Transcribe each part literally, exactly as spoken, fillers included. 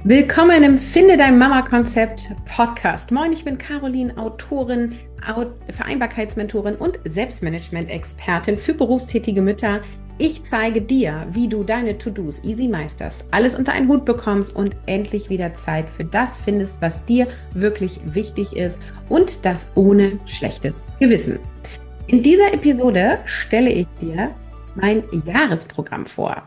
Willkommen im Finde dein Mama-Konzept Podcast. Moin, ich bin Caroline, Autorin, Vereinbarkeitsmentorin und Selbstmanagement-Expertin für berufstätige Mütter. Ich zeige dir, wie du deine To-Dos easy meisterst, alles unter einen Hut bekommst und endlich wieder Zeit für das findest, was dir wirklich wichtig ist und das ohne schlechtes Gewissen. In dieser Episode stelle ich dir mein Jahresprogramm vor.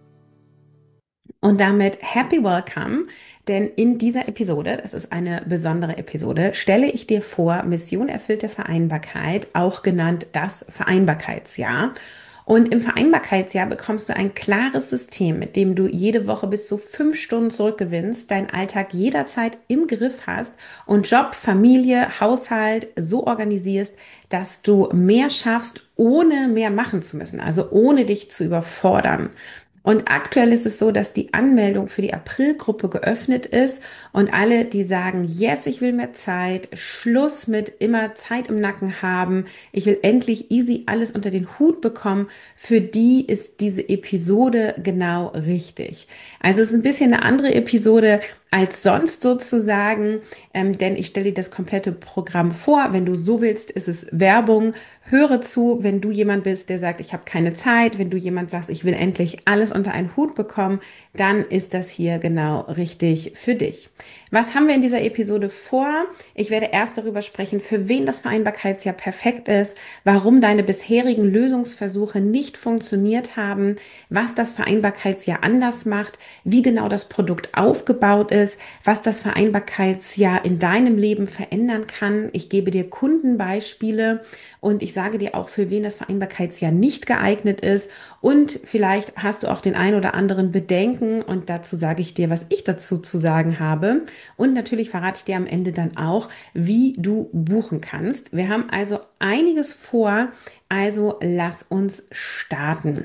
Und damit happy welcome, denn in dieser Episode, das ist eine besondere Episode, stelle ich dir vor Mission erfüllte Vereinbarkeit, auch genannt das Vereinbarkeitsjahr. Und im Vereinbarkeitsjahr bekommst du ein klares System, mit dem du jede Woche bis zu fünf Stunden zurückgewinnst, deinen Alltag jederzeit im Griff hast und Job, Familie, Haushalt so organisierst, dass du mehr schaffst, ohne mehr machen zu müssen, also ohne dich zu überfordern. Und aktuell ist es so, dass die Anmeldung für die Aprilgruppe geöffnet ist und alle, die sagen, yes, ich will mehr Zeit, Schluss mit immer Zeit im Nacken haben, ich will endlich easy alles unter den Hut bekommen, für die ist diese Episode genau richtig. Also es ist ein bisschen eine andere Episode als sonst sozusagen, ähm, denn ich stelle dir das komplette Programm vor. Wenn du so willst, ist es Werbung. Höre zu, wenn du jemand bist, der sagt, ich habe keine Zeit, wenn du jemand sagst, ich will endlich alles unter einen Hut bekommen, dann ist das hier genau richtig für dich. Was haben wir in dieser Episode vor? Ich werde erst darüber sprechen, für wen das Vereinbarkeitsjahr perfekt ist, warum deine bisherigen Lösungsversuche nicht funktioniert haben, was das Vereinbarkeitsjahr anders macht, wie genau das Produkt aufgebaut ist, was das Vereinbarkeitsjahr in deinem Leben verändern kann. Ich gebe dir Kundenbeispiele und ich sage dir auch, für wen das Vereinbarkeitsjahr nicht geeignet ist. Und vielleicht hast du auch den ein oder anderen Bedenken und dazu sage ich dir, was ich dazu zu sagen habe. Und natürlich verrate ich dir am Ende dann auch, wie du buchen kannst. Wir haben also einiges vor, also lass uns starten.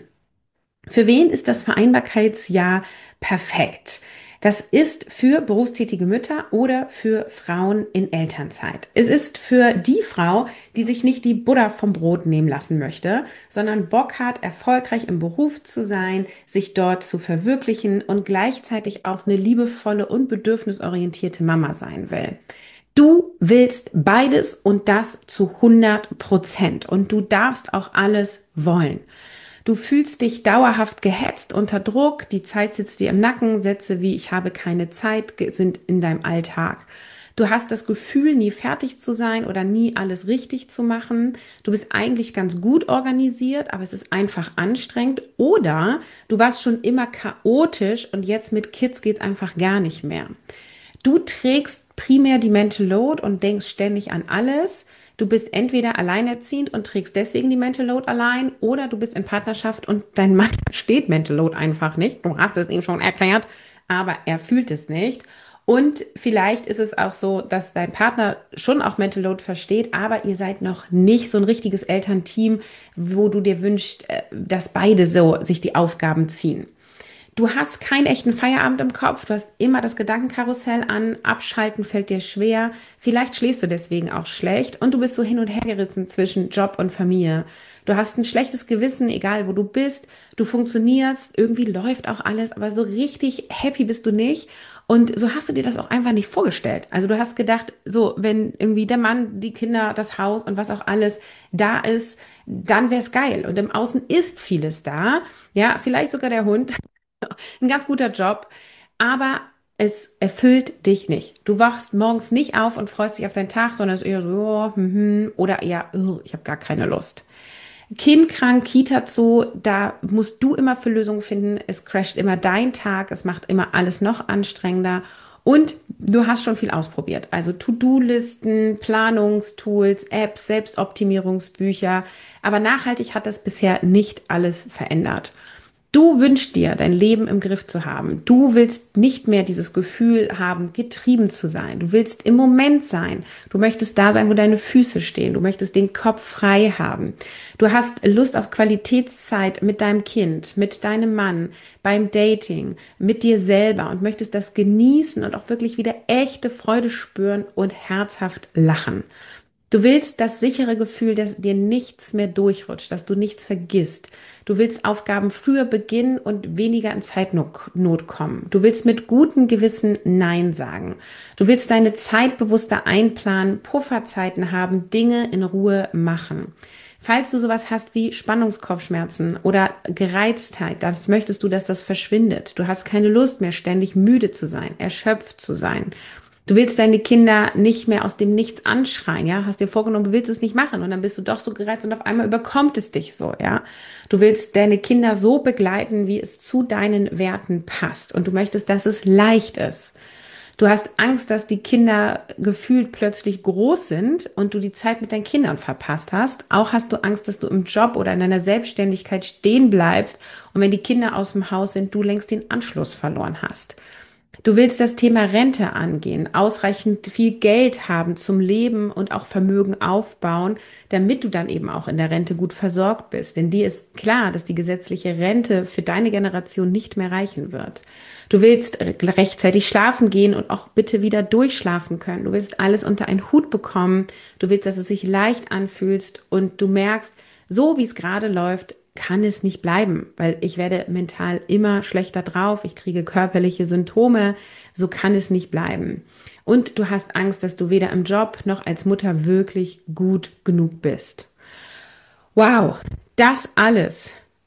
Für wen ist das Vereinbarkeitsjahr perfekt? Das ist für berufstätige Mütter oder für Frauen in Elternzeit. Es ist für die Frau, die sich nicht die Butter vom Brot nehmen lassen möchte, sondern Bock hat, erfolgreich im Beruf zu sein, sich dort zu verwirklichen und gleichzeitig auch eine liebevolle und bedürfnisorientierte Mama sein will. Du willst beides und das zu hundert Prozent und du darfst auch alles wollen. Du fühlst dich dauerhaft gehetzt, unter Druck, die Zeit sitzt dir im Nacken, Sätze wie ich habe keine Zeit sind in deinem Alltag. Du hast das Gefühl, nie fertig zu sein oder nie alles richtig zu machen. Du bist eigentlich ganz gut organisiert, aber es ist einfach anstrengend. Oder du warst schon immer chaotisch und jetzt mit Kids geht's einfach gar nicht mehr. Du trägst primär die Mental Load und denkst ständig an alles. Du bist entweder alleinerziehend und trägst deswegen die Mental Load allein oder du bist in Partnerschaft und dein Mann versteht Mental Load einfach nicht. Du hast es ihm schon erklärt, aber er fühlt es nicht. Und vielleicht ist es auch so, dass dein Partner schon auch Mental Load versteht, aber ihr seid noch nicht so ein richtiges Elternteam, wo du dir wünschst, äh, dass beide so sich die Aufgaben ziehen. Du hast keinen echten Feierabend im Kopf, du hast immer das Gedankenkarussell an, abschalten fällt dir schwer, vielleicht schläfst du deswegen auch schlecht und du bist so hin und her gerissen zwischen Job und Familie. Du hast ein schlechtes Gewissen, egal wo du bist, du funktionierst, irgendwie läuft auch alles, aber so richtig happy bist du nicht und so hast du dir das auch einfach nicht vorgestellt. Also du hast gedacht, so wenn irgendwie der Mann, die Kinder, das Haus und was auch alles da ist, dann wär's geil und im Außen ist vieles da, ja, vielleicht sogar der Hund. Ein ganz guter Job, aber es erfüllt dich nicht. Du wachst morgens nicht auf und freust dich auf deinen Tag, sondern es ist eher so, oh, hm, hm, oder eher, oh, ich habe gar keine Lust. Kind krank, Kita zu, da musst du immer für Lösungen finden. Es crasht immer dein Tag, es macht immer alles noch anstrengender. Und du hast schon viel ausprobiert. Also To-Do-Listen, Planungstools, Apps, Selbstoptimierungsbücher. Aber nachhaltig hat das bisher nicht alles verändert. Du wünschst dir, dein Leben im Griff zu haben. Du willst nicht mehr dieses Gefühl haben, getrieben zu sein. Du willst im Moment sein. Du möchtest da sein, wo deine Füße stehen. Du möchtest den Kopf frei haben. Du hast Lust auf Qualitätszeit mit deinem Kind, mit deinem Mann, beim Dating, mit dir selber und möchtest das genießen und auch wirklich wieder echte Freude spüren und herzhaft lachen. Du willst das sichere Gefühl, dass dir nichts mehr durchrutscht, dass du nichts vergisst. Du willst Aufgaben früher beginnen und weniger in Zeitnot kommen. Du willst mit gutem Gewissen Nein sagen. Du willst deine Zeit bewusster einplanen, Pufferzeiten haben, Dinge in Ruhe machen. Falls du sowas hast wie Spannungskopfschmerzen oder Gereiztheit, dann möchtest du, dass das verschwindet. Du hast keine Lust mehr, ständig müde zu sein, erschöpft zu sein. Du willst deine Kinder nicht mehr aus dem Nichts anschreien, ja? Hast dir vorgenommen, du willst es nicht machen und dann bist du doch so gereizt und auf einmal überkommt es dich so, ja? Du willst deine Kinder so begleiten, wie es zu deinen Werten passt und du möchtest, dass es leicht ist. Du hast Angst, dass die Kinder gefühlt plötzlich groß sind und du die Zeit mit deinen Kindern verpasst hast. Auch hast du Angst, dass du im Job oder in deiner Selbstständigkeit stehen bleibst und wenn die Kinder aus dem Haus sind, du längst den Anschluss verloren hast. Du willst das Thema Rente angehen, ausreichend viel Geld haben zum Leben und auch Vermögen aufbauen, damit du dann eben auch in der Rente gut versorgt bist. Denn dir ist klar, dass die gesetzliche Rente für deine Generation nicht mehr reichen wird. Du willst rechtzeitig schlafen gehen und auch bitte wieder durchschlafen können. Du willst alles unter einen Hut bekommen. Du willst, dass es sich leicht anfühlst und du merkst, so wie es gerade läuft, kann es nicht bleiben, weil ich werde mental immer schlechter drauf, ich kriege körperliche Symptome, so kann es nicht bleiben. Und du hast Angst, dass du weder im Job noch als Mutter wirklich gut genug bist. Wow, das alles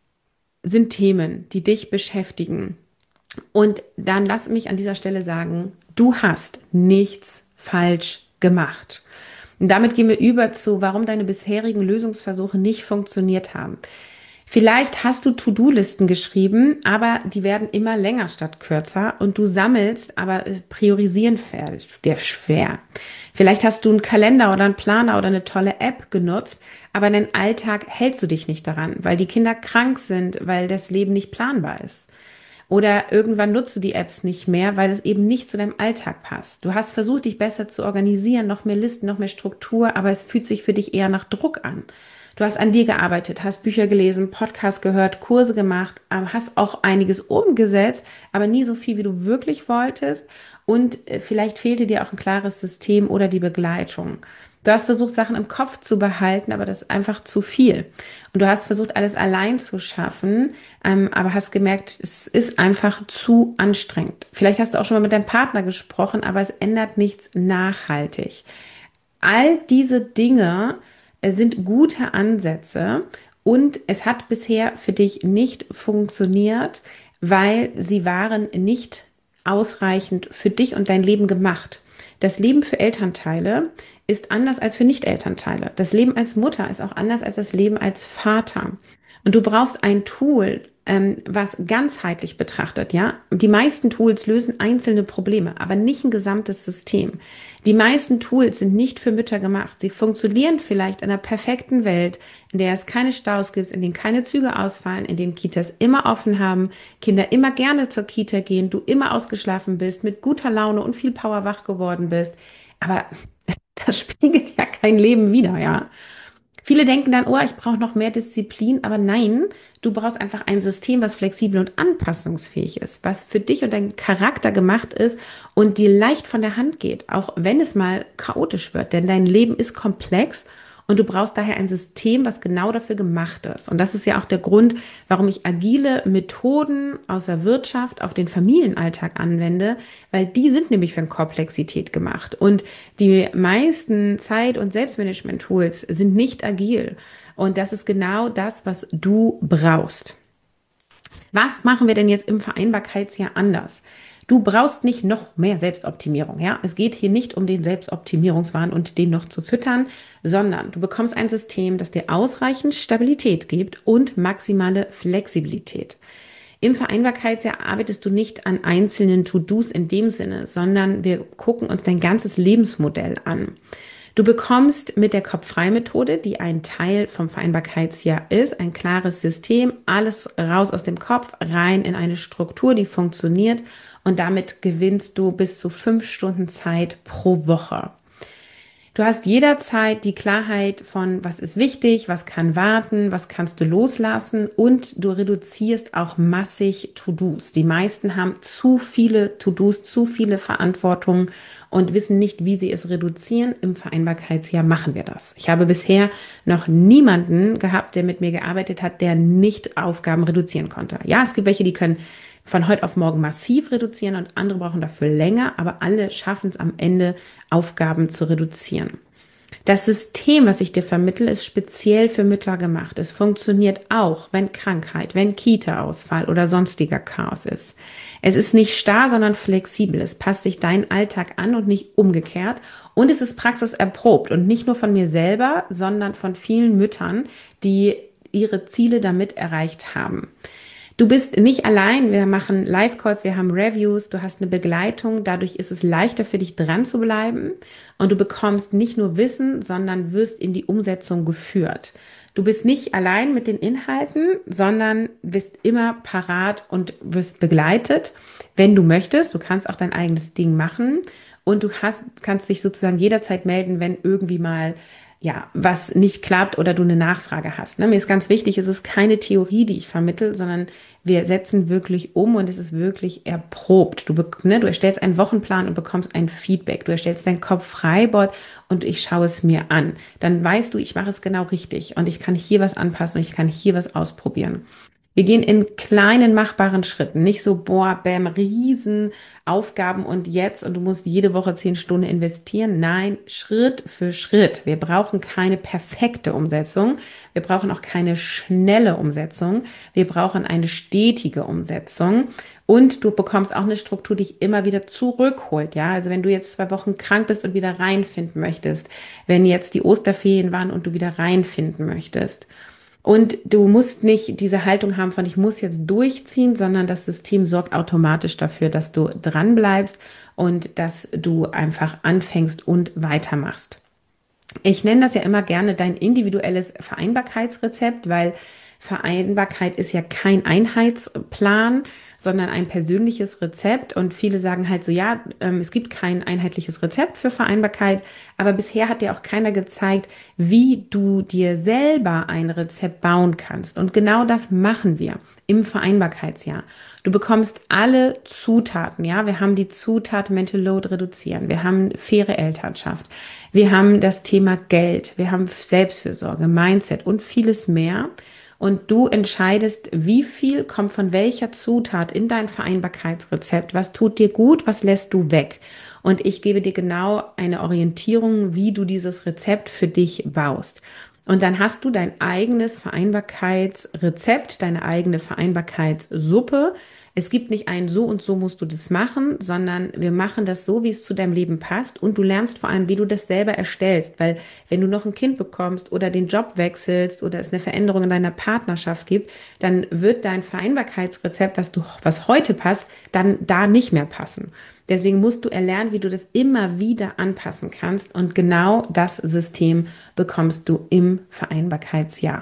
sind Themen, die dich beschäftigen. Und dann lass mich an dieser Stelle sagen, du hast nichts falsch gemacht. Und damit gehen wir über zu, warum deine bisherigen Lösungsversuche nicht funktioniert haben. Vielleicht hast du To-Do-Listen geschrieben, aber die werden immer länger statt kürzer und du sammelst, aber priorisieren fällt dir schwer. Vielleicht hast du einen Kalender oder einen Planer oder eine tolle App genutzt, aber in deinem Alltag hältst du dich nicht daran, weil die Kinder krank sind, weil das Leben nicht planbar ist. Oder irgendwann nutzt du die Apps nicht mehr, weil es eben nicht zu deinem Alltag passt. Du hast versucht, dich besser zu organisieren, noch mehr Listen, noch mehr Struktur, aber es fühlt sich für dich eher nach Druck an. Du hast an dir gearbeitet, hast Bücher gelesen, Podcasts gehört, Kurse gemacht, hast auch einiges umgesetzt, aber nie so viel, wie du wirklich wolltest. Und vielleicht fehlte dir auch ein klares System oder die Begleitung. Du hast versucht, Sachen im Kopf zu behalten, aber das ist einfach zu viel. Und du hast versucht, alles allein zu schaffen, ähm, aber hast gemerkt, es ist einfach zu anstrengend. Vielleicht hast du auch schon mal mit deinem Partner gesprochen, aber es ändert nichts nachhaltig. All diese Dinge sind gute Ansätze und es hat bisher für dich nicht funktioniert, weil sie waren nicht ausreichend für dich und dein Leben gemacht. Das Leben für Elternteile ist anders als für Nicht-Elternteile. Das Leben als Mutter ist auch anders als das Leben als Vater. Und du brauchst ein Tool, ähm, was ganzheitlich betrachtet, ja. Die meisten Tools lösen einzelne Probleme, aber nicht ein gesamtes System. Die meisten Tools sind nicht für Mütter gemacht. Sie funktionieren vielleicht in einer perfekten Welt, in der es keine Staus gibt, in denen keine Züge ausfallen, in denen Kitas immer offen haben, Kinder immer gerne zur Kita gehen, du immer ausgeschlafen bist, mit guter Laune und viel Power wach geworden bist. Aber das spiegelt ja kein Leben wider, ja. Viele denken dann, oh, ich brauche noch mehr Disziplin, aber nein, du brauchst einfach ein System, was flexibel und anpassungsfähig ist, was für dich und deinen Charakter gemacht ist und dir leicht von der Hand geht, auch wenn es mal chaotisch wird, denn dein Leben ist komplex und du brauchst daher ein System, was genau dafür gemacht ist. Und das ist ja auch der Grund, warum ich agile Methoden aus der Wirtschaft auf den Familienalltag anwende, weil die sind nämlich für Komplexität gemacht. Und die meisten Zeit- und Selbstmanagement-Tools sind nicht agil. Und das ist genau das, was du brauchst. Was machen wir denn jetzt im Vereinbarkeitsjahr anders? Du brauchst nicht noch mehr Selbstoptimierung, ja? Es geht hier nicht um den Selbstoptimierungswahn und den noch zu füttern, sondern du bekommst ein System, das dir ausreichend Stabilität gibt und maximale Flexibilität. Im Vereinbarkeitsjahr arbeitest du nicht an einzelnen To-Dos in dem Sinne, sondern wir gucken uns dein ganzes Lebensmodell an. Du bekommst mit der Kopf-frei-Methode, die ein Teil vom Vereinbarkeitsjahr ist, ein klares System, alles raus aus dem Kopf, rein in eine Struktur, die funktioniert und damit gewinnst du bis zu fünf Stunden Zeit pro Woche. Du hast jederzeit die Klarheit von, was ist wichtig, was kann warten, was kannst du loslassen und du reduzierst auch massig To-Dos. Die meisten haben zu viele To-Dos, zu viele Verantwortungen und wissen nicht, wie sie es reduzieren. Im Vereinbarkeitsjahr machen wir das. Ich habe bisher noch niemanden gehabt, der mit mir gearbeitet hat, der nicht Aufgaben reduzieren konnte. Ja, es gibt welche, die können von heute auf morgen massiv reduzieren und andere brauchen dafür länger, aber alle schaffen es am Ende, Aufgaben zu reduzieren. Das System, was ich dir vermittle, ist speziell für Mütter gemacht. Es funktioniert auch, wenn Krankheit, wenn Kita-Ausfall oder sonstiger Chaos ist. Es ist nicht starr, sondern flexibel. Es passt sich deinen Alltag an und nicht umgekehrt. Und es ist praxiserprobt und nicht nur von mir selber, sondern von vielen Müttern, die ihre Ziele damit erreicht haben. Du bist nicht allein, wir machen Live-Calls, wir haben Reviews, du hast eine Begleitung, dadurch ist es leichter für dich dran zu bleiben und du bekommst nicht nur Wissen, sondern wirst in die Umsetzung geführt. Du bist nicht allein mit den Inhalten, sondern bist immer parat und wirst begleitet, wenn du möchtest. Du kannst auch dein eigenes Ding machen und du hast, kannst dich sozusagen jederzeit melden, wenn irgendwie mal ja, was nicht klappt oder du eine Nachfrage hast. Ne? Mir ist ganz wichtig, es ist keine Theorie, die ich vermittle, sondern wir setzen wirklich um und es ist wirklich erprobt. Du, ne, du erstellst einen Wochenplan und bekommst ein Feedback. Du erstellst dein Kopf-Freibord und ich schaue es mir an. Dann weißt du, ich mache es genau richtig und ich kann hier was anpassen und ich kann hier was ausprobieren. Wir gehen in kleinen, machbaren Schritten, nicht so, boah, bam, riesen Aufgaben und jetzt und du musst jede Woche zehn Stunden investieren. Nein, Schritt für Schritt. Wir brauchen keine perfekte Umsetzung. Wir brauchen auch keine schnelle Umsetzung. Wir brauchen eine stetige Umsetzung. Und du bekommst auch eine Struktur, die dich immer wieder zurückholt. Ja, also wenn du jetzt zwei Wochen krank bist und wieder reinfinden möchtest, wenn jetzt die Osterferien waren und du wieder reinfinden möchtest. Und du musst nicht diese Haltung haben von, ich muss jetzt durchziehen, sondern das System sorgt automatisch dafür, dass du dran bleibst und dass du einfach anfängst und weitermachst. Ich nenne das ja immer gerne dein individuelles Vereinbarkeitsrezept, weil Vereinbarkeit ist ja kein Einheitsplan, sondern ein persönliches Rezept. Und viele sagen halt so, ja, ähm, es gibt kein einheitliches Rezept für Vereinbarkeit, aber bisher hat dir auch keiner gezeigt, wie du dir selber ein Rezept bauen kannst. Und genau das machen wir im Vereinbarkeitsjahr. Du bekommst alle Zutaten, ja. Wir haben die Zutat Mental Load reduzieren. Wir haben faire Elternschaft. Wir haben das Thema Geld. Wir haben Selbstfürsorge, Mindset und vieles mehr. Und du entscheidest, wie viel kommt von welcher Zutat in dein Vereinbarkeitsrezept. Was tut dir gut, was lässt du weg? Und ich gebe dir genau eine Orientierung, wie du dieses Rezept für dich baust. Und dann hast du dein eigenes Vereinbarkeitsrezept, deine eigene Vereinbarkeitssuppe. Es gibt nicht ein so und so musst du das machen, sondern wir machen das so, wie es zu deinem Leben passt. Und du lernst vor allem, wie du das selber erstellst. Weil wenn du noch ein Kind bekommst oder den Job wechselst oder es eine Veränderung in deiner Partnerschaft gibt, dann wird dein Vereinbarkeitsrezept, was du, was heute passt, dann da nicht mehr passen. Deswegen musst du erlernen, wie du das immer wieder anpassen kannst. Und genau das System bekommst du im Vereinbarkeitsjahr.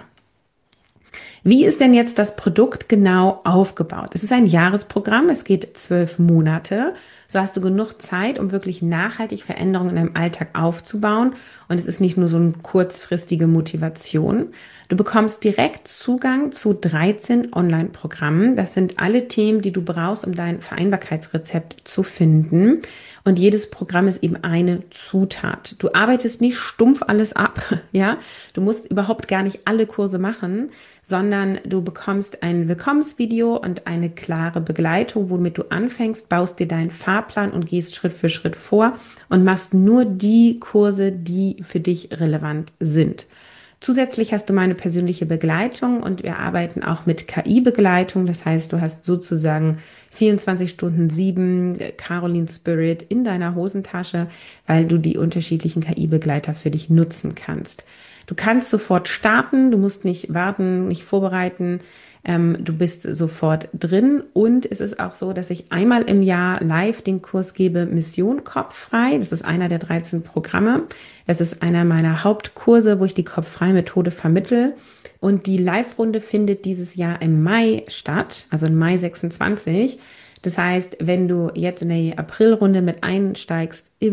Wie ist denn jetzt das Produkt genau aufgebaut? Es ist ein Jahresprogramm, es geht zwölf Monate. So hast du genug Zeit, um wirklich nachhaltig Veränderungen in deinem Alltag aufzubauen. Und es ist nicht nur so eine kurzfristige Motivation. Du bekommst direkt Zugang zu dreizehn Online-Programmen. Das sind alle Themen, die du brauchst, um dein Vereinbarkeitsrezept zu finden. Und jedes Programm ist eben eine Zutat. Du arbeitest nicht stumpf alles ab, ja. Du musst überhaupt gar nicht alle Kurse machen, sondern du bekommst ein Willkommensvideo und eine klare Begleitung, womit du anfängst, baust dir deinen Fahrplan und gehst Schritt für Schritt vor und machst nur die Kurse, die für dich relevant sind. Zusätzlich hast du meine persönliche Begleitung und wir arbeiten auch mit K I-Begleitung. Das heißt, du hast sozusagen vierundzwanzig Stunden sieben Caroline Spirit in deiner Hosentasche, weil du die unterschiedlichen K I-Begleiter für dich nutzen kannst. Du kannst sofort starten, du musst nicht warten, nicht vorbereiten. Ähm, du bist sofort drin und es ist auch so, dass ich einmal im Jahr live den Kurs gebe, Mission Kopffrei. Das ist einer der dreizehn Programme. Das ist einer meiner Hauptkurse, wo ich die Kopffrei-Methode vermittle. Und die Live-Runde findet dieses Jahr im Mai statt, also im Mai sechsundzwanzig. Das heißt, wenn du jetzt in die Aprilrunde mit einsteigst im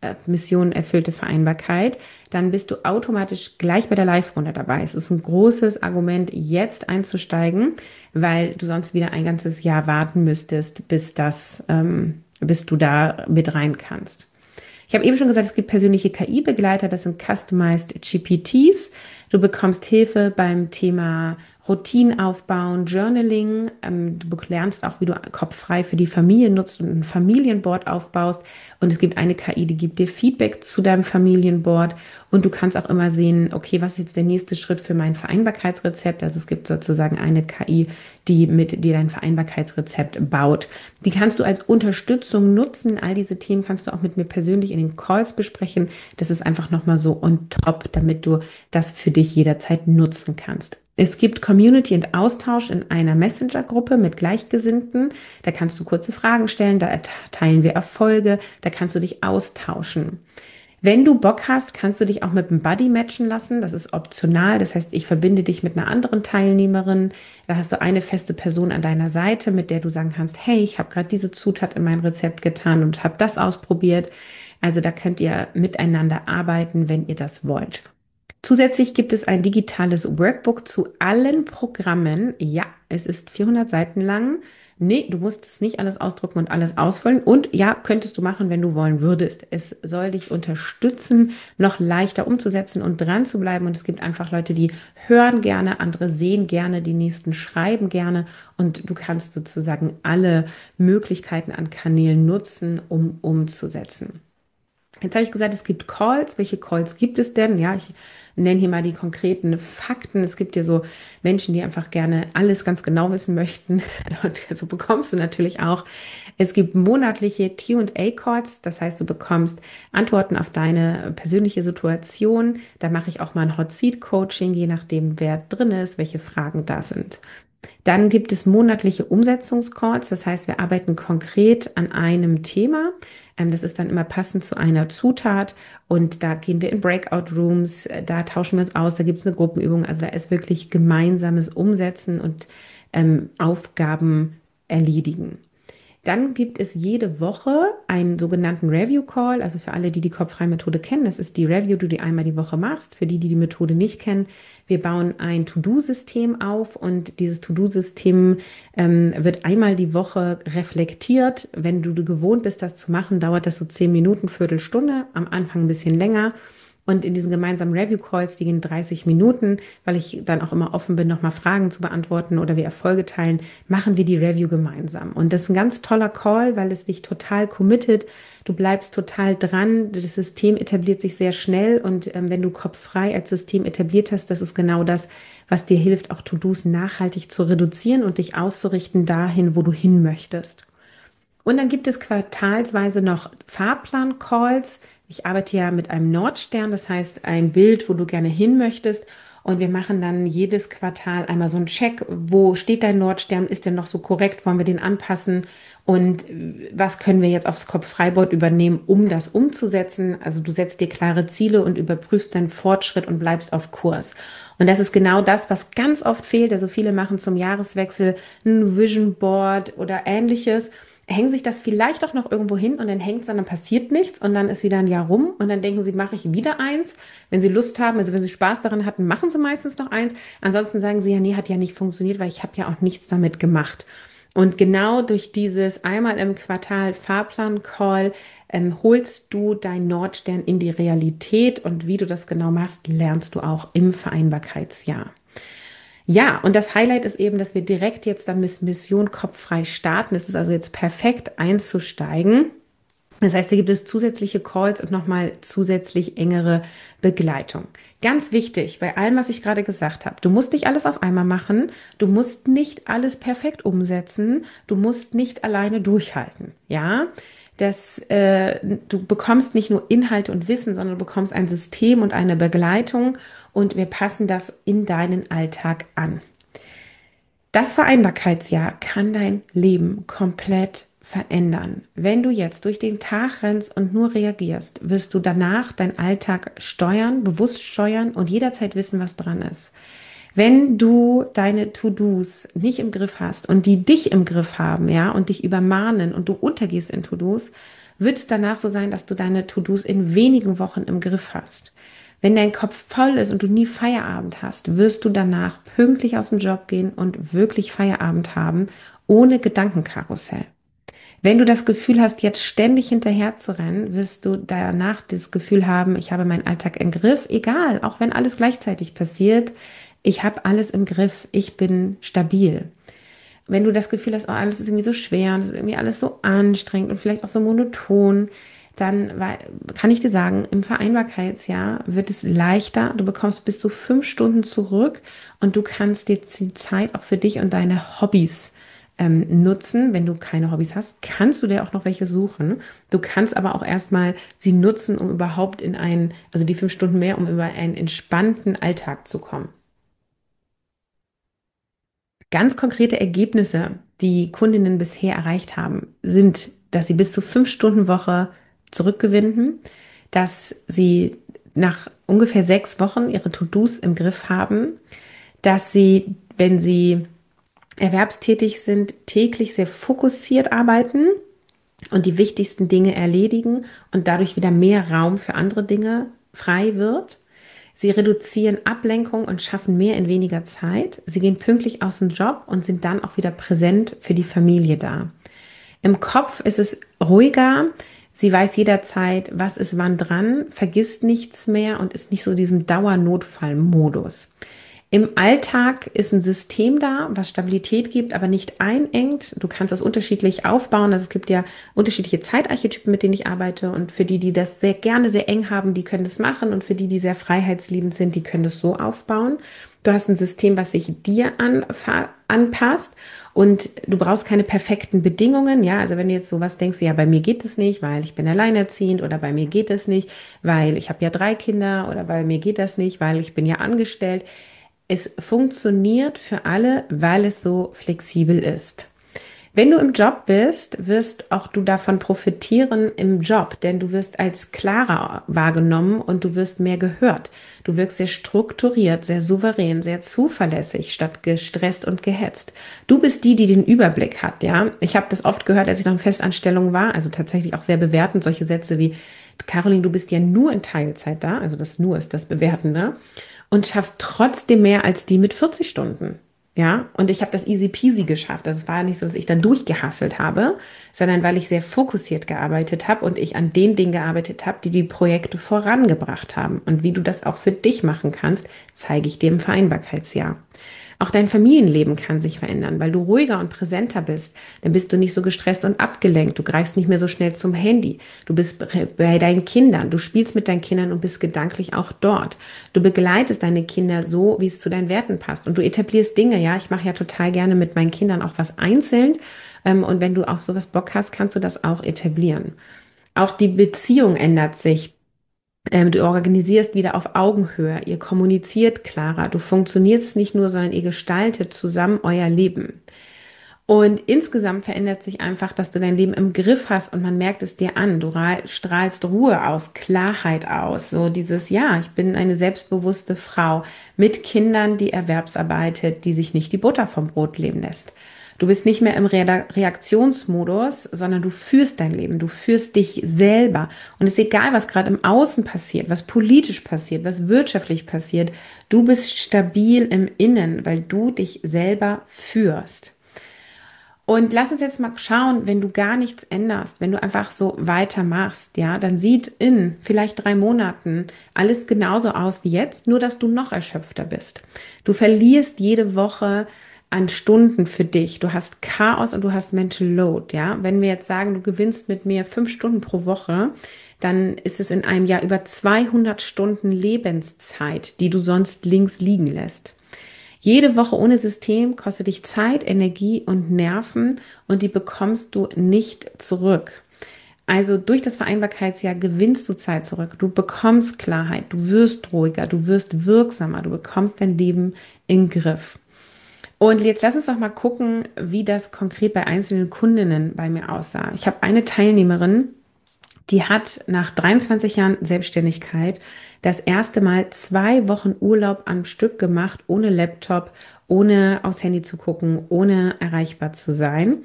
äh, Mission erfüllte Vereinbarkeit, dann bist du automatisch gleich bei der Live-Runde dabei. Es ist ein großes Argument, jetzt einzusteigen, weil du sonst wieder ein ganzes Jahr warten müsstest, bis das, ähm, bis du da mit rein kannst. Ich habe eben schon gesagt, es gibt persönliche K I-Begleiter, das sind Customized G P Ts. Du bekommst Hilfe beim Thema Routinen aufbauen, Journaling. Ähm, du lernst auch, wie du Kopf frei für die Familie nutzt und ein Familienboard aufbaust. Und es gibt eine K I, die gibt dir Feedback zu deinem Familienboard. Und du kannst auch immer sehen, okay, was ist jetzt der nächste Schritt für mein Vereinbarkeitsrezept? Also es gibt sozusagen eine K I, die mit dir dein Vereinbarkeitsrezept baut. Die kannst du als Unterstützung nutzen. All diese Themen kannst du auch mit mir persönlich in den Calls besprechen. Das ist einfach nochmal so on top, damit du das für dich jederzeit nutzen kannst. Es gibt Community und Austausch in einer Messenger-Gruppe mit Gleichgesinnten. Da kannst du kurze Fragen stellen, da teilen wir Erfolge, da kannst du dich austauschen. Wenn du Bock hast, kannst du dich auch mit einem Buddy matchen lassen. Das ist optional. Das heißt, ich verbinde dich mit einer anderen Teilnehmerin. Da hast du eine feste Person an deiner Seite, mit der du sagen kannst, hey, ich habe gerade diese Zutat in mein Rezept getan und habe das ausprobiert. Also da könnt ihr miteinander arbeiten, wenn ihr das wollt. Zusätzlich gibt es ein digitales Workbook zu allen Programmen. Ja, es ist vierhundert Seiten lang. Nee, du musst es nicht alles ausdrucken und alles ausfüllen. Und ja, könntest du machen, wenn du wollen würdest. Es soll dich unterstützen, noch leichter umzusetzen und dran zu bleiben. Und es gibt einfach Leute, die hören gerne, andere sehen gerne, die nächsten schreiben gerne. Und du kannst sozusagen alle Möglichkeiten an Kanälen nutzen, um umzusetzen. Jetzt habe ich gesagt, es gibt Calls. Welche Calls gibt es denn? Ja, ich nenne hier mal die konkreten Fakten. Es gibt ja so Menschen, die einfach gerne alles ganz genau wissen möchten. Und so bekommst du natürlich auch. Es gibt monatliche Q und A-Calls. Das heißt, du bekommst Antworten auf deine persönliche Situation. Da mache ich auch mal ein Hot Seat Coaching, je nachdem, wer drin ist, welche Fragen da sind. Dann gibt es monatliche Umsetzungscalls. Das heißt, wir arbeiten konkret an einem Thema. Das ist dann immer passend zu einer Zutat und da gehen wir in Breakout Rooms, da tauschen wir uns aus, da gibt es eine Gruppenübung. Also da ist wirklich gemeinsames Umsetzen und ähm, Aufgaben erledigen. Dann gibt es jede Woche einen sogenannten Review Call, also für alle, die die Kopffrei-Methode kennen. Das ist die Review, die du einmal die Woche machst. Für die, die die Methode nicht kennen, wir bauen ein To-Do-System auf und dieses To-Do-System ähm, wird einmal die Woche reflektiert. Wenn du gewohnt bist, das zu machen, dauert das so zehn Minuten, Viertelstunde, am Anfang ein bisschen länger. Und in diesen gemeinsamen Review-Calls, die gehen dreißig Minuten, weil ich dann auch immer offen bin, nochmal Fragen zu beantworten oder wir Erfolge teilen, machen wir die Review gemeinsam. Und das ist ein ganz toller Call, weil es dich total committet. Du bleibst total dran. Das System etabliert sich sehr schnell. Und ähm, wenn du kopffrei als System etabliert hast, das ist genau das, was dir hilft, auch To-Dos nachhaltig zu reduzieren und dich auszurichten dahin, wo du hin möchtest. Und dann gibt es quartalsweise noch Fahrplan-Calls. Ich arbeite ja mit einem Nordstern, das heißt ein Bild, wo du gerne hin möchtest. Und wir machen dann jedes Quartal einmal so einen Check. Wo steht dein Nordstern? Ist der noch so korrekt? Wollen wir den anpassen? Und was können wir jetzt aufs Kopf-Freiboard übernehmen, um das umzusetzen? Also du setzt dir klare Ziele und überprüfst deinen Fortschritt und bleibst auf Kurs. Und das ist genau das, was ganz oft fehlt. Also viele machen zum Jahreswechsel ein Vision Board oder ähnliches, hängen sich das vielleicht auch noch irgendwo hin und dann hängt es an, dann passiert nichts und dann ist wieder ein Jahr rum und dann denken sie, mache ich wieder eins. Wenn sie Lust haben, also wenn sie Spaß daran hatten, machen sie meistens noch eins. Ansonsten sagen sie, ja, nee, hat ja nicht funktioniert, weil ich habe ja auch nichts damit gemacht. Und genau durch dieses einmal im Quartal Fahrplan-Call ähm, holst du dein Nordstern in die Realität und wie du das genau machst, lernst du auch im Vereinbarkeitsjahr. Ja, und das Highlight ist eben, dass wir direkt jetzt dann mit Mission Kopffrei starten. Es ist also jetzt perfekt einzusteigen. Das heißt, da gibt es zusätzliche Calls und nochmal zusätzlich engere Begleitung. Ganz wichtig bei allem, was ich gerade gesagt habe, du musst nicht alles auf einmal machen, du musst nicht alles perfekt umsetzen, du musst nicht alleine durchhalten, ja. Das, äh, du bekommst nicht nur Inhalte und Wissen, sondern du bekommst ein System und eine Begleitung und wir passen das in deinen Alltag an. Das Vereinbarkeitsjahr kann dein Leben komplett verändern. Wenn du jetzt durch den Tag rennst und nur reagierst, wirst du danach deinen Alltag steuern, bewusst steuern und jederzeit wissen, was dran ist. Wenn du deine To-Dos nicht im Griff hast und die dich im Griff haben, ja, und dich übermahnen und du untergehst in To-Dos, wird es danach so sein, dass du deine To-Dos in wenigen Wochen im Griff hast. Wenn dein Kopf voll ist und du nie Feierabend hast, wirst du danach pünktlich aus dem Job gehen und wirklich Feierabend haben, ohne Gedankenkarussell. Wenn du das Gefühl hast, jetzt ständig hinterher zu rennen, wirst du danach das Gefühl haben, ich habe meinen Alltag im Griff, egal, auch wenn alles gleichzeitig passiert, ich habe alles im Griff, ich bin stabil. Wenn du das Gefühl hast, oh, alles ist irgendwie so schwer und es ist irgendwie alles so anstrengend und vielleicht auch so monoton, dann kann ich dir sagen, im Vereinbarkeitsjahr wird es leichter. Du bekommst bis zu fünf Stunden zurück und du kannst jetzt die Zeit auch für dich und deine Hobbys ähm, nutzen. Wenn du keine Hobbys hast, kannst du dir auch noch welche suchen. Du kannst aber auch erstmal sie nutzen, um überhaupt in einen, also die fünf Stunden mehr, um über einen entspannten Alltag zu kommen. Ganz konkrete Ergebnisse, die Kundinnen bisher erreicht haben, sind, dass sie bis zu fünf Stunden Woche zurückgewinnen, dass sie nach ungefähr sechs Wochen ihre To-Dos im Griff haben, dass sie, wenn sie erwerbstätig sind, täglich sehr fokussiert arbeiten und die wichtigsten Dinge erledigen und dadurch wieder mehr Raum für andere Dinge frei wird. Sie reduzieren Ablenkung und schaffen mehr in weniger Zeit. Sie gehen pünktlich aus dem Job und sind dann auch wieder präsent für die Familie da. Im Kopf ist es ruhiger. Sie weiß jederzeit, was ist wann dran, vergisst nichts mehr und ist nicht so in diesem Dauernotfallmodus. Im Alltag ist ein System da, was Stabilität gibt, aber nicht einengt. Du kannst das unterschiedlich aufbauen. Also es gibt ja unterschiedliche Zeitarchetypen, mit denen ich arbeite. Und für die, die das sehr gerne, sehr eng haben, die können das machen. Und für die, die sehr freiheitsliebend sind, die können das so aufbauen. Du hast ein System, was sich dir anpasst. Und du brauchst keine perfekten Bedingungen. Ja, also wenn du jetzt sowas denkst, wie, ja, bei mir geht es nicht, weil ich bin alleinerziehend, oder bei mir geht es nicht, weil ich habe ja drei Kinder, oder bei mir geht das nicht, weil ich bin ja angestellt. Es funktioniert für alle, weil es so flexibel ist. Wenn du im Job bist, wirst auch du davon profitieren im Job, denn du wirst als klarer wahrgenommen und du wirst mehr gehört. Du wirkst sehr strukturiert, sehr souverän, sehr zuverlässig, statt gestresst und gehetzt. Du bist die, die den Überblick hat, ja. Ich habe das oft gehört, als ich noch in Festanstellung war, also tatsächlich auch sehr bewertend, solche Sätze wie, Caroline, du bist ja nur in Teilzeit da, also das nur ist das Bewertende, und schaffst trotzdem mehr als die mit vierzig Stunden. Ja, und ich habe das easy peasy geschafft. Also es war nicht so, dass ich dann durchgehasselt habe, sondern weil ich sehr fokussiert gearbeitet habe und ich an den Dingen gearbeitet habe, die die Projekte vorangebracht haben. Und wie du das auch für dich machen kannst, zeige ich dir im Vereinbarkeitsjahr. Auch dein Familienleben kann sich verändern, weil du ruhiger und präsenter bist. Dann bist du nicht so gestresst und abgelenkt. Du greifst nicht mehr so schnell zum Handy. Du bist bei deinen Kindern. Du spielst mit deinen Kindern und bist gedanklich auch dort. Du begleitest deine Kinder so, wie es zu deinen Werten passt. Und du etablierst Dinge. Ja, ich mache ja total gerne mit meinen Kindern auch was einzeln. Und wenn du auf sowas Bock hast, kannst du das auch etablieren. Auch die Beziehung ändert sich. Ähm, du organisierst wieder auf Augenhöhe, ihr kommuniziert klarer, du funktionierst nicht nur, sondern ihr gestaltet zusammen euer Leben. Und insgesamt verändert sich einfach, dass du dein Leben im Griff hast und man merkt es dir an. Du strahlst Ruhe aus, Klarheit aus. So dieses, ja, ich bin eine selbstbewusste Frau mit Kindern, die erwerbsarbeitet, die sich nicht die Butter vom Brot leben lässt. Du bist nicht mehr im Re- Reaktionsmodus, sondern du führst dein Leben, du führst dich selber. Und es ist egal, was gerade im Außen passiert, was politisch passiert, was wirtschaftlich passiert. Du bist stabil im Innen, weil du dich selber führst. Und lass uns jetzt mal schauen, wenn du gar nichts änderst, wenn du einfach so weitermachst, ja, dann sieht in vielleicht drei Monaten alles genauso aus wie jetzt, nur dass du noch erschöpfter bist. Du verlierst jede Woche an Stunden für dich. Du hast Chaos und du hast Mental Load, ja. Wenn wir jetzt sagen, du gewinnst mit mir fünf Stunden pro Woche, dann ist es in einem Jahr über zweihundert Stunden Lebenszeit, die du sonst links liegen lässt. Jede Woche ohne System kostet dich Zeit, Energie und Nerven und die bekommst du nicht zurück. Also durch das Vereinbarkeitsjahr gewinnst du Zeit zurück. Du bekommst Klarheit, du wirst ruhiger, du wirst wirksamer, du bekommst dein Leben in den Griff. Und jetzt lass uns doch mal gucken, wie das konkret bei einzelnen Kundinnen bei mir aussah. Ich habe eine Teilnehmerin, die hat nach dreiundzwanzig Jahren Selbstständigkeit das erste Mal zwei Wochen Urlaub am Stück gemacht, ohne Laptop, ohne aufs Handy zu gucken, ohne erreichbar zu sein.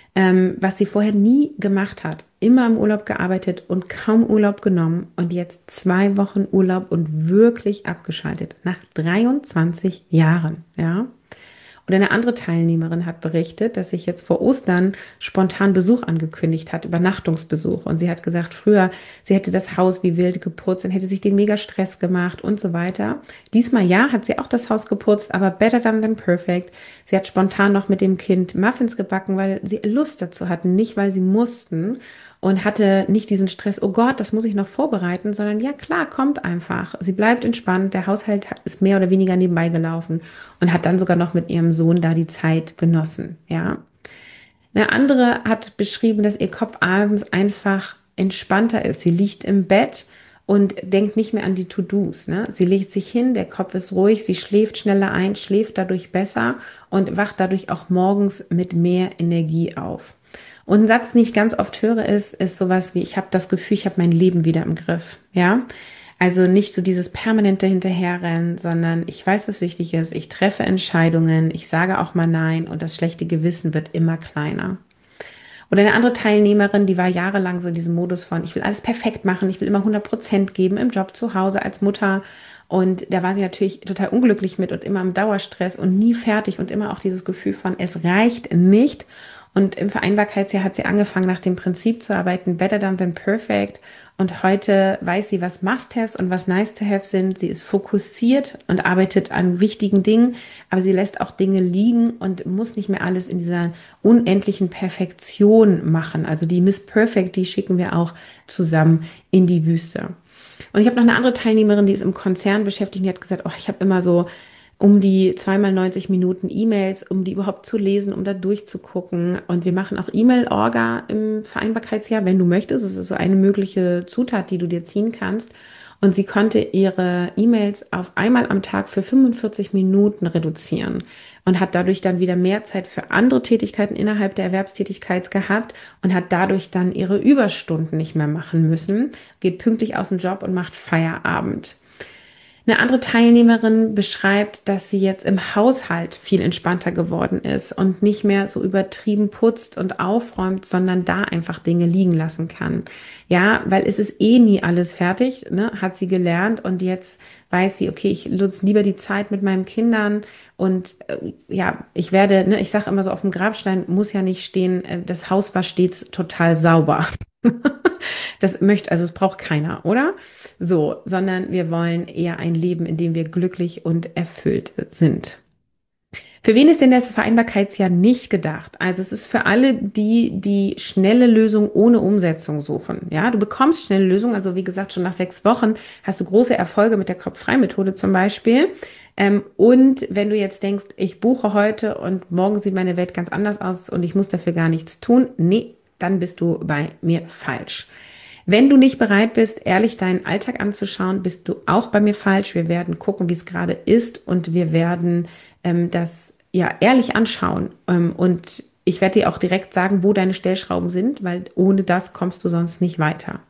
ähm, was sie vorher nie gemacht hat. Immer im Urlaub gearbeitet und kaum Urlaub genommen und jetzt zwei Wochen Urlaub und wirklich abgeschaltet. Nach dreiundzwanzig Jahren, ja. Und eine andere Teilnehmerin hat berichtet, dass sich jetzt vor Ostern spontan Besuch angekündigt hat, Übernachtungsbesuch. Und sie hat gesagt, früher, sie hätte das Haus wie wild geputzt, dann hätte sich den mega Stress gemacht und so weiter. Diesmal ja, hat sie auch das Haus geputzt, aber better done than perfect. Sie hat spontan noch mit dem Kind Muffins gebacken, weil sie Lust dazu hatten, nicht weil sie mussten und hatte nicht diesen Stress, oh Gott, das muss ich noch vorbereiten, sondern ja klar, kommt einfach. Sie bleibt entspannt, der Haushalt ist mehr oder weniger nebenbei gelaufen und hat dann sogar noch mit ihrem Sohn da die Zeit genossen, ja. Eine andere hat beschrieben, dass ihr Kopf abends einfach entspannter ist. Sie liegt im Bett und denkt nicht mehr an die To-Dos, ne? Sie legt sich hin, der Kopf ist ruhig, sie schläft schneller ein, schläft dadurch besser und wacht dadurch auch morgens mit mehr Energie auf. Und ein Satz, den ich ganz oft höre, ist, ist sowas wie, ich habe das Gefühl, ich habe mein Leben wieder im Griff, ja. Also nicht so dieses permanente Hinterherrennen, sondern ich weiß, was wichtig ist. Ich treffe Entscheidungen, ich sage auch mal Nein und das schlechte Gewissen wird immer kleiner. Oder eine andere Teilnehmerin, die war jahrelang so in diesem Modus von, ich will alles perfekt machen, ich will immer hundert Prozent geben im Job, zu Hause, als Mutter. Und da war sie natürlich total unglücklich mit und immer im Dauerstress und nie fertig und immer auch dieses Gefühl von, es reicht nicht. Und im Vereinbarkeitsjahr hat sie angefangen, nach dem Prinzip zu arbeiten, better done than perfect. Und heute weiß sie, was Must-Haves und was Nice-to-Have sind. Sie ist fokussiert und arbeitet an wichtigen Dingen, aber sie lässt auch Dinge liegen und muss nicht mehr alles in dieser unendlichen Perfektion machen. Also die Miss Perfect, die schicken wir auch zusammen in die Wüste. Und ich habe noch eine andere Teilnehmerin, die ist im Konzern beschäftigt und die hat gesagt, oh, ich habe immer so um die zweimal neunzig Minuten E-Mails, um die überhaupt zu lesen, um da durchzugucken. Und wir machen auch E-Mail-Orga im Vereinbarkeitsjahr, wenn du möchtest. Es ist so eine mögliche Zutat, die du dir ziehen kannst. Und sie konnte ihre E-Mails auf einmal am Tag für fünfundvierzig Minuten reduzieren und hat dadurch dann wieder mehr Zeit für andere Tätigkeiten innerhalb der Erwerbstätigkeit gehabt und hat dadurch dann ihre Überstunden nicht mehr machen müssen, geht pünktlich aus dem Job und macht Feierabend. Eine andere Teilnehmerin beschreibt, dass sie jetzt im Haushalt viel entspannter geworden ist und nicht mehr so übertrieben putzt und aufräumt, sondern da einfach Dinge liegen lassen kann. Ja, weil es ist eh nie alles fertig, ne, hat sie gelernt und jetzt weiß sie, okay, ich nutze lieber die Zeit mit meinen Kindern und äh, ja, ich werde, ne, ich sage immer so, auf dem Grabstein muss ja nicht stehen, äh, das Haus war stets total sauber. Das möchte, also es braucht keiner, oder? So, sondern wir wollen eher ein Leben, in dem wir glücklich und erfüllt sind. Für wen ist denn das Vereinbarkeitsjahr nicht gedacht? Also es ist für alle, die die schnelle Lösung ohne Umsetzung suchen. Ja, du bekommst schnelle Lösungen. Also wie gesagt, schon nach sechs Wochen hast du große Erfolge mit der Kopf-frei-Methode zum Beispiel. Ähm, und wenn du jetzt denkst, ich buche heute und morgen sieht meine Welt ganz anders aus und ich muss dafür gar nichts tun, nee, dann bist du bei mir falsch. Wenn du nicht bereit bist, ehrlich deinen Alltag anzuschauen, bist du auch bei mir falsch. Wir werden gucken, wie es gerade ist und wir werden ähm, das ja ehrlich anschauen. Ähm, und ich werde dir auch direkt sagen, wo deine Stellschrauben sind, weil ohne das kommst du sonst nicht weiter.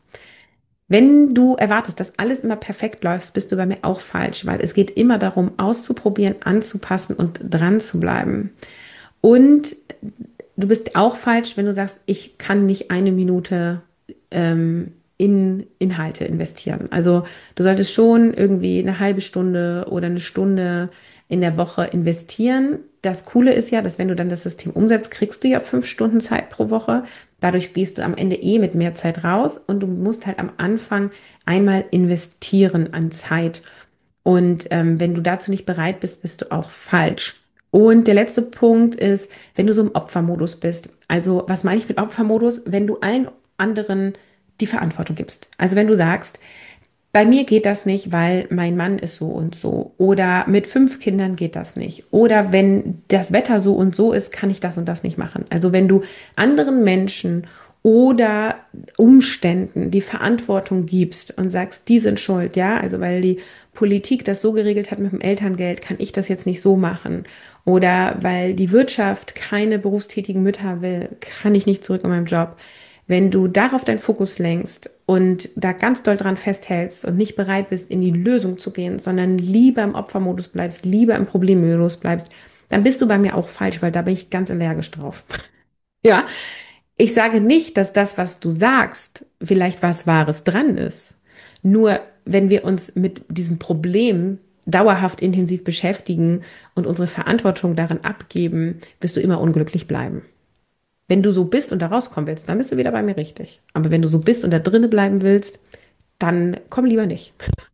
Wenn du erwartest, dass alles immer perfekt läuft, bist du bei mir auch falsch, weil es geht immer darum, auszuprobieren, anzupassen und dran zu bleiben. Und du bist auch falsch, wenn du sagst, ich kann nicht eine Minute ähm, in Inhalte investieren. Also du solltest schon irgendwie eine halbe Stunde oder eine Stunde in der Woche investieren. Das Coole ist ja, dass wenn du dann das System umsetzt, kriegst du ja fünf Stunden Zeit pro Woche. Dadurch gehst du am Ende eh mit mehr Zeit raus und du musst halt am Anfang einmal investieren an Zeit. Und ähm, wenn du dazu nicht bereit bist, bist du auch falsch. Und der letzte Punkt ist, wenn du so im Opfermodus bist. Also was meine ich mit Opfermodus? Wenn du allen anderen die Verantwortung gibst. Also wenn du sagst, bei mir geht das nicht, weil mein Mann ist so und so. Oder mit fünf Kindern geht das nicht. Oder wenn das Wetter so und so ist, kann ich das und das nicht machen. Also wenn du anderen Menschen oder Umständen die Verantwortung gibst und sagst, die sind schuld, ja, also weil die Politik das so geregelt hat mit dem Elterngeld, kann ich das jetzt nicht so machen. Oder weil die Wirtschaft keine berufstätigen Mütter will, kann ich nicht zurück in meinen Job. Wenn du darauf deinen Fokus lenkst und da ganz doll dran festhältst und nicht bereit bist, in die Lösung zu gehen, sondern lieber im Opfermodus bleibst, lieber im Problemmodus bleibst, dann bist du bei mir auch falsch, weil da bin ich ganz allergisch drauf. Ja, ich sage nicht, dass das, was du sagst, vielleicht was Wahres dran ist. Nur wenn wir uns mit diesem Problem dauerhaft intensiv beschäftigen und unsere Verantwortung darin abgeben, wirst du immer unglücklich bleiben. Wenn du so bist und da rauskommen willst, dann bist du wieder bei mir richtig. Aber wenn du so bist und da drinnen bleiben willst, dann komm lieber nicht.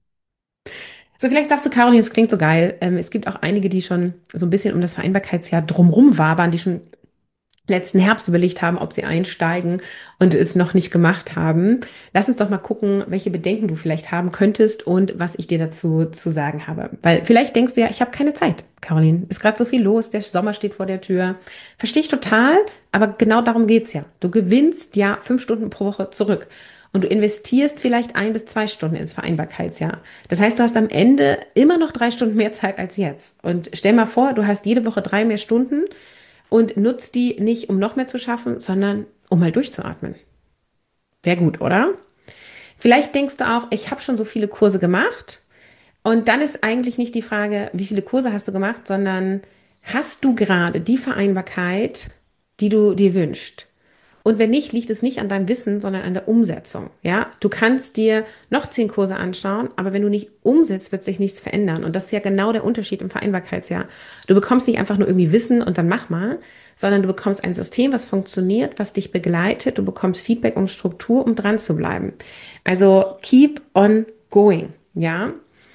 So, vielleicht sagst du, Caroline, das klingt so geil. Ähm, es gibt auch einige, die schon so ein bisschen um das Vereinbarkeitsjahr drumrum wabern, die schon letzten Herbst überlegt haben, ob sie einsteigen und es noch nicht gemacht haben. Lass uns doch mal gucken, welche Bedenken du vielleicht haben könntest und was ich dir dazu zu sagen habe. Weil vielleicht denkst du ja, ich habe keine Zeit, Caroline. Ist gerade so viel los, der Sommer steht vor der Tür. Verstehe ich total, aber genau darum geht's ja. Du gewinnst ja fünf Stunden pro Woche zurück. Und du investierst vielleicht ein bis zwei Stunden ins Vereinbarkeitsjahr. Das heißt, du hast am Ende immer noch drei Stunden mehr Zeit als jetzt. Und stell mal vor, du hast jede Woche drei mehr Stunden und nutzt die nicht, um noch mehr zu schaffen, sondern um mal durchzuatmen. Wäre gut, oder? Vielleicht denkst du auch, ich habe schon so viele Kurse gemacht. Und dann ist eigentlich nicht die Frage, wie viele Kurse hast du gemacht, sondern hast du gerade die Vereinbarkeit, die du dir wünschst? Und wenn nicht, liegt es nicht an deinem Wissen, sondern an der Umsetzung. Ja, du kannst dir noch zehn Kurse anschauen, aber wenn du nicht umsetzt, wird sich nichts verändern. Und das ist ja genau der Unterschied im Vereinbarkeitsjahr. Du bekommst nicht einfach nur irgendwie Wissen und dann mach mal, sondern du bekommst ein System, was funktioniert, was dich begleitet. Du bekommst Feedback und Struktur, um dran zu bleiben. Also keep on going. Ja.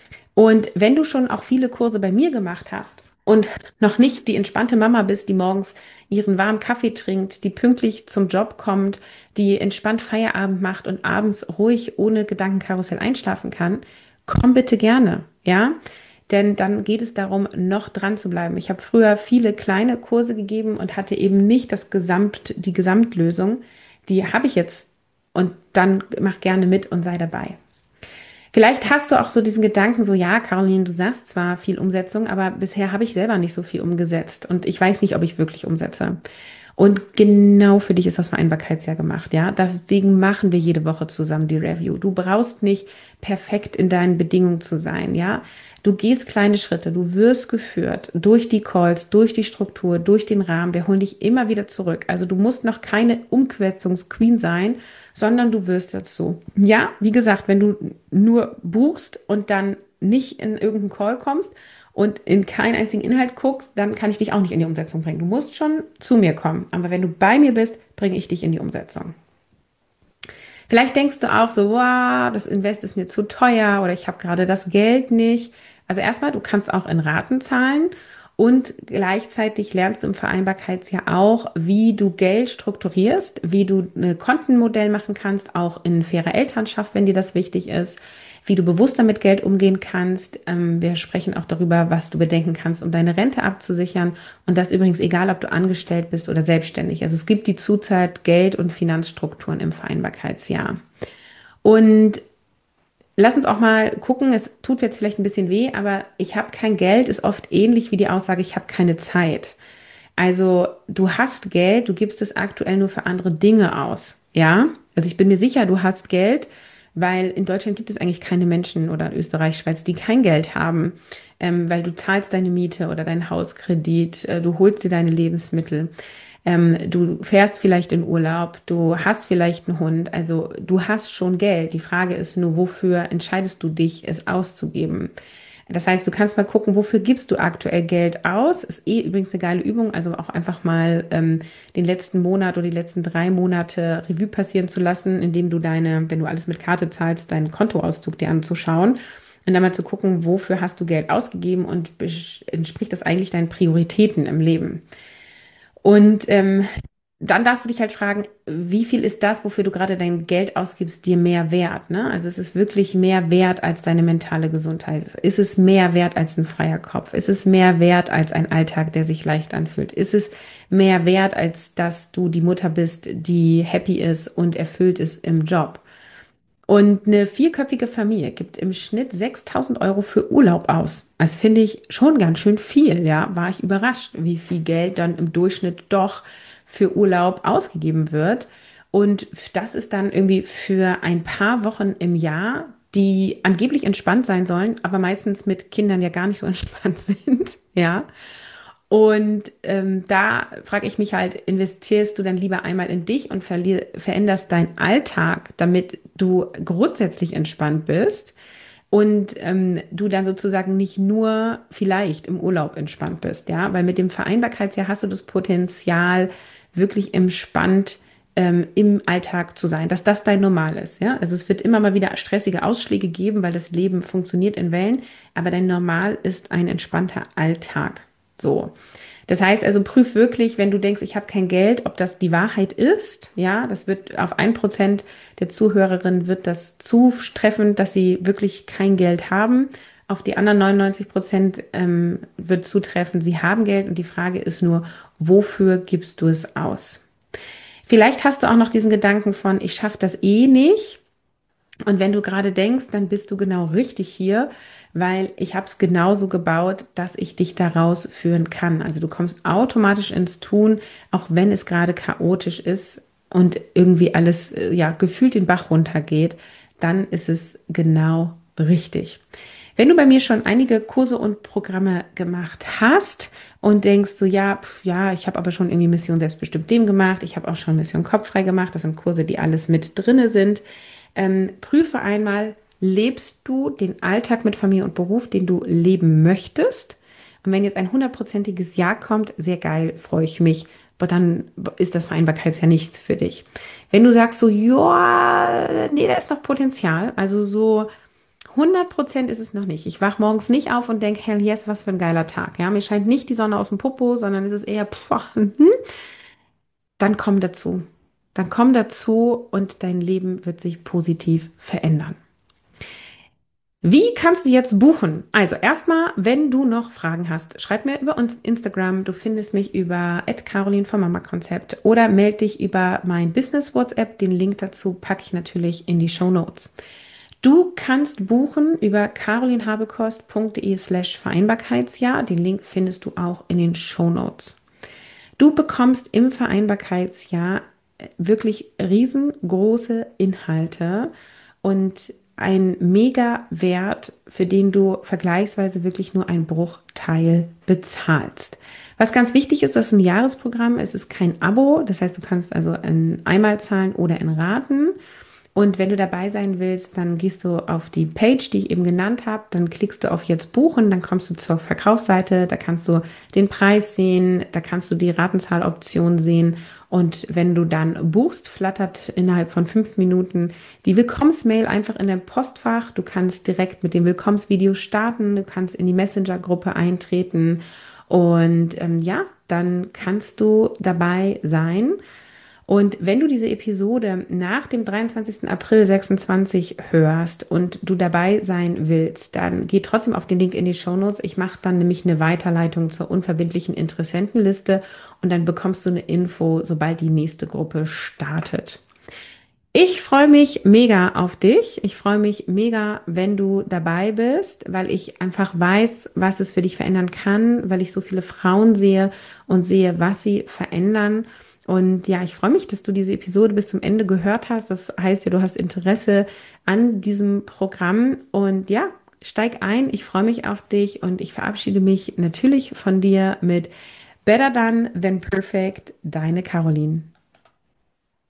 Und wenn du schon auch viele Kurse bei mir gemacht hast und noch nicht die entspannte Mama bist, die morgens ihren warmen Kaffee trinkt, die pünktlich zum Job kommt, die entspannt Feierabend macht und abends ruhig ohne Gedankenkarussell einschlafen kann, komm bitte gerne, ja? Denn dann geht es darum, noch dran zu bleiben. Ich habe früher viele kleine Kurse gegeben und hatte eben nicht das Gesamt, die Gesamtlösung. Die habe ich jetzt und dann mach gerne mit und sei dabei. Vielleicht hast du auch so diesen Gedanken, so ja, Caroline, du sagst zwar viel Umsetzung, aber bisher habe ich selber nicht so viel umgesetzt und ich weiß nicht, ob ich wirklich umsetze. Und genau für dich ist das Vereinbarkeitsjahr gemacht, ja. Deswegen machen wir jede Woche zusammen die Review. Du brauchst nicht perfekt in deinen Bedingungen zu sein, ja. Du gehst kleine Schritte, du wirst geführt durch die Calls, durch die Struktur, durch den Rahmen. Wir holen dich immer wieder zurück. Also du musst noch keine Umquetzungsqueen sein, sondern du wirst dazu. Ja, wie gesagt, wenn du nur buchst und dann nicht in irgendeinen Call kommst und in keinen einzigen Inhalt guckst, dann kann ich dich auch nicht in die Umsetzung bringen. Du musst schon zu mir kommen. Aber wenn du bei mir bist, bringe ich dich in die Umsetzung. Vielleicht denkst du auch so, wow, das Invest ist mir zu teuer oder ich habe gerade das Geld nicht. Also erstmal, du kannst auch in Raten zahlen und gleichzeitig lernst du im Vereinbarkeitsjahr auch, wie du Geld strukturierst, wie du ein Kontenmodell machen kannst, auch in fairer Elternschaft, wenn dir das wichtig ist, wie du bewusster mit Geld umgehen kannst. Ähm, wir sprechen auch darüber, was du bedenken kannst, um deine Rente abzusichern. Und das übrigens egal, ob du angestellt bist oder selbstständig. Also es gibt die Zuzeit Geld- und Finanzstrukturen im Vereinbarkeitsjahr. Und lass uns auch mal gucken, es tut jetzt vielleicht ein bisschen weh, aber ich habe kein Geld ist oft ähnlich wie die Aussage, ich habe keine Zeit. Also du hast Geld, du gibst es aktuell nur für andere Dinge aus. Ja, also ich bin mir sicher, du hast Geld, weil in Deutschland gibt es eigentlich keine Menschen oder in Österreich, Schweiz, die kein Geld haben, ähm, weil du zahlst deine Miete oder deinen Hauskredit, äh, du holst dir deine Lebensmittel. Ähm, du fährst vielleicht in Urlaub, du hast vielleicht einen Hund, also du hast schon Geld. Die Frage ist nur, wofür entscheidest du dich, es auszugeben? Das heißt, du kannst mal gucken, wofür gibst du aktuell Geld aus? Ist eh übrigens eine geile Übung, also auch einfach mal ähm, den letzten Monat oder die letzten drei Monate Revue passieren zu lassen, indem du deine, wenn du alles mit Karte zahlst, deinen Kontoauszug dir anzuschauen und dann mal zu gucken, wofür hast du Geld ausgegeben und entspricht das eigentlich deinen Prioritäten im Leben? Und ähm, dann darfst du dich halt fragen, wie viel ist das, wofür du gerade dein Geld ausgibst, dir mehr wert? Ne? Also ist es wirklich mehr wert als deine mentale Gesundheit? Ist es mehr wert als ein freier Kopf? Ist es mehr wert als ein Alltag, der sich leicht anfühlt? Ist es mehr wert, als dass du die Mutter bist, die happy ist und erfüllt ist im Job? Und eine vierköpfige Familie gibt im Schnitt sechstausend Euro für Urlaub aus. Das finde ich schon ganz schön viel, ja. War ich überrascht, wie viel Geld dann im Durchschnitt doch für Urlaub ausgegeben wird. Und das ist dann irgendwie für ein paar Wochen im Jahr, die angeblich entspannt sein sollen, aber meistens mit Kindern ja gar nicht so entspannt sind, ja. Und ähm, da frage ich mich halt, investierst du dann lieber einmal in dich und verli- veränderst deinen Alltag, damit du grundsätzlich entspannt bist und ähm, du dann sozusagen nicht nur vielleicht im Urlaub entspannt bist, ja? Weil mit dem Vereinbarkeitsjahr hast du das Potenzial, wirklich entspannt ähm, im Alltag zu sein, dass das dein Normal ist, ja? Also es wird immer mal wieder stressige Ausschläge geben, weil das Leben funktioniert in Wellen, aber dein Normal ist ein entspannter Alltag. So. Das heißt also, prüf wirklich, wenn du denkst, ich habe kein Geld, ob das die Wahrheit ist. Ja, das wird auf ein Prozent der Zuhörerinnen wird das zutreffen, dass sie wirklich kein Geld haben. Auf die anderen neunundneunzig Prozent ähm, wird zutreffen, sie haben Geld. Und die Frage ist nur, wofür gibst du es aus? Vielleicht hast du auch noch diesen Gedanken von, ich schaffe das eh nicht. Und wenn du gerade denkst, dann bist du genau richtig hier, weil ich habe es genauso gebaut, dass ich dich daraus führen kann. Also du kommst automatisch ins Tun, auch wenn es gerade chaotisch ist und irgendwie alles äh, ja gefühlt den Bach runtergeht, dann ist es genau richtig. Wenn du bei mir schon einige Kurse und Programme gemacht hast und denkst so, ja, pf, ja, ich habe aber schon irgendwie Mission Selbstbestimmt Leben gemacht, ich habe auch schon Mission Kopffrei gemacht, das sind Kurse, die alles mit drinne sind, ähm, prüfe einmal, lebst du den Alltag mit Familie und Beruf, den du leben möchtest? Und wenn jetzt ein hundertprozentiges Ja kommt, sehr geil, freue ich mich. Aber dann ist das Vereinbarkeitsjahr nichts für dich. Wenn du sagst so, ja, nee, da ist noch Potenzial. Also so hundert Prozent ist es noch nicht. Ich wache morgens nicht auf und denke, hell yes, was für ein geiler Tag. Ja, mir scheint nicht die Sonne aus dem Popo, sondern es ist eher, pff, hm, dann komm dazu. Dann komm dazu und dein Leben wird sich positiv verändern. Wie kannst du jetzt buchen? Also erstmal, wenn du noch Fragen hast, schreib mir über uns Instagram. Du findest mich über at Caroline vom Mama Konzept oder melde dich über mein Business WhatsApp. Den Link dazu packe ich natürlich in die Show Notes. Du kannst buchen über carolinhabekost.de slash Vereinbarkeitsjahr. Den Link findest du auch in den Show Notes. Du bekommst im Vereinbarkeitsjahr wirklich riesengroße Inhalte und ein Mega-Wert, für den du vergleichsweise wirklich nur einen Bruchteil bezahlst. Was ganz wichtig ist, das ist ein Jahresprogramm, es ist kein Abo, das heißt, du kannst also in einmal zahlen oder in Raten. Und wenn du dabei sein willst, dann gehst du auf die Page, die ich eben genannt habe, dann klickst du auf Jetzt buchen, dann kommst du zur Verkaufsseite, da kannst du den Preis sehen, da kannst du die Ratenzahloption sehen und wenn du dann buchst, flattert innerhalb von fünf Minuten die Willkommensmail einfach in dein Postfach. Du kannst direkt mit dem Willkommensvideo starten, du kannst in die Messenger-Gruppe eintreten und ähm, ja, dann kannst du dabei sein. Und wenn du diese Episode nach dem dreiundzwanzigsten April sechsundzwanzig hörst und du dabei sein willst, dann geh trotzdem auf den Link in die Shownotes. Ich mache dann nämlich eine Weiterleitung zur unverbindlichen Interessentenliste und dann bekommst du eine Info, sobald die nächste Gruppe startet. Ich freue mich mega auf dich. Ich freue mich mega, wenn du dabei bist, weil ich einfach weiß, was es für dich verändern kann, weil ich so viele Frauen sehe und sehe, was sie verändern. Und ja, ich freue mich, dass du diese Episode bis zum Ende gehört hast. Das heißt ja, du hast Interesse an diesem Programm. Und ja, steig ein. Ich freue mich auf dich und ich verabschiede mich natürlich von dir mit Better Done Than Perfect, deine Caroline.